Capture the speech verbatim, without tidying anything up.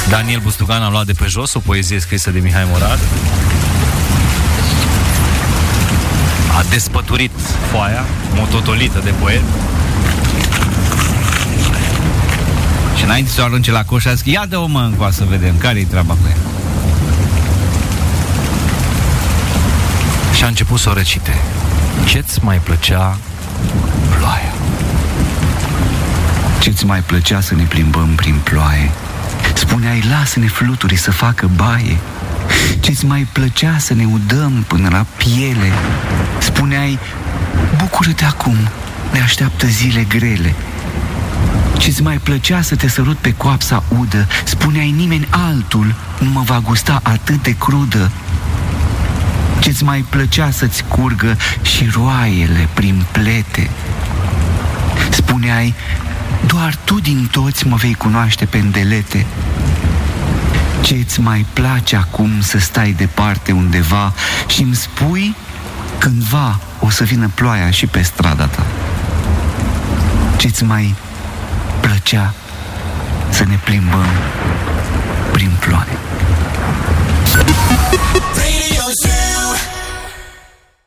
Daniel Bustugan a luat de pe jos o poezie scrisă de Mihai Morar. A despăturit foaia, mototolită de poet. Și înainte să o arunce la coș, a zis, ia dă-o mă încoa să vedem care-i treaba cu ea. Și a început să o recite. Ce-ți mai plăcea ploaia? Ce-ți mai plăcea să ne plimbăm prin ploaie? Spuneai, lasă-ne fluturii să facă baie. Ce-ți mai plăcea să ne udăm până la piele? Spuneai, bucură-te acum, ne așteaptă zile grele. Ce-ți mai plăcea să te sărut pe coapsa udă? Spuneai, nimeni altul nu mă va gusta atât de crudă. Ce-ți mai plăcea să-ți curgă și roaiele prin plete? Spuneai, doar tu din toți mă vei cunoaște pe îndelete. Ce-ți mai place acum să stai departe undeva și îmi spui, cândva o să vină ploaia și pe strada ta? Ce-ți mai plăcea să ne plimbăm